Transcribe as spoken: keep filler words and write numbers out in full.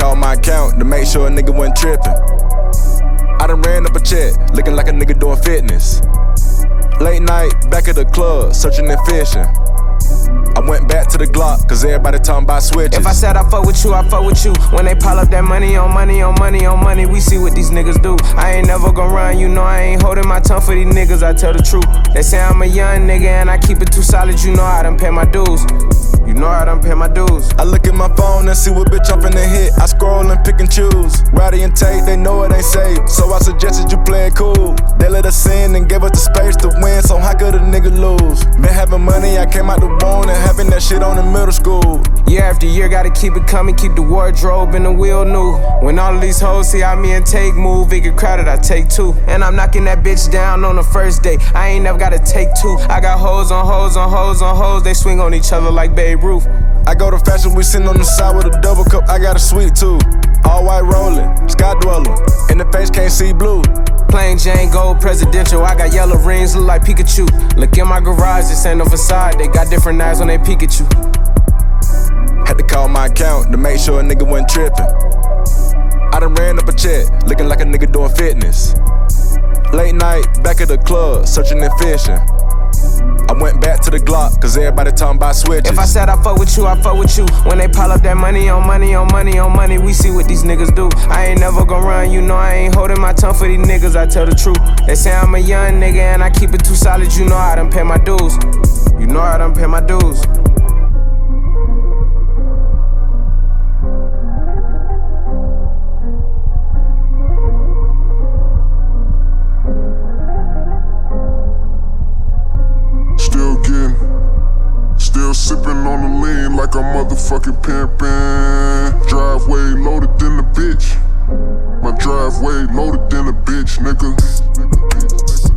call my account to make sure a nigga wasn't tripping. I done ran up a check, looking like a nigga doing fitness. Late night, back at the club, searching and fishing. I went back to the Glock, cause everybody talking about switches. If I said I fuck with you, I fuck with you. When they pile up that money on money on money on money, we see what these niggas do. I ain't never gon' run, you know I ain't holding my tongue for these niggas, I tell the truth. They say I'm a young nigga and I keep it too solid, you know I done pay my dues. You know I done pay my dues. I look at my phone and see what bitch I'm finna hit. I scroll and pick and choose. Rowdy and Tate, they know it ain't safe, so I suggested you play it cool. They let us in and gave us the space to win, so how could a nigga lose? Been having money, I came out the womb and having that shit on in middle school. Year after year, gotta keep it coming, keep the wardrobe and the wheel new. When all of these hoes see how me and Take move, it get crowded, I take two. And I'm knocking that bitch down on the first day. I ain't never gotta take two. I got hoes on hoes on hoes on hoes, they swing on each other like Babe Ruth. I go to fashion, we sitting on the side with a double cup, I got a sweet too. All white rolling, sky dwelling, in the face can't see blue. Plain Jane gold presidential, I got yellow rings, look like Pikachu. Look in my garage, this ain't no facade, they got different eyes when they peek at you. Had to call my account to make sure a nigga wasn't tripping. I done ran up a check, looking like a nigga doing fitness. Late night, back at the club, searching and fishing. I went back to the Glock, cause everybody talking about switches. If I said I fuck with you, I fuck with you. When they pile up that money on money on money on money, we see what these niggas do. I ain't never gon' run, you know I ain't holding my tongue for these niggas, I tell the truth. They say I'm a young nigga and I keep it too solid, you know I done pay my dues. You know I done pay my dues. Still getting, still sipping on the lean like a motherfucking pimpin'. Driveway loaded than a bitch. My driveway loaded than a bitch, nigga.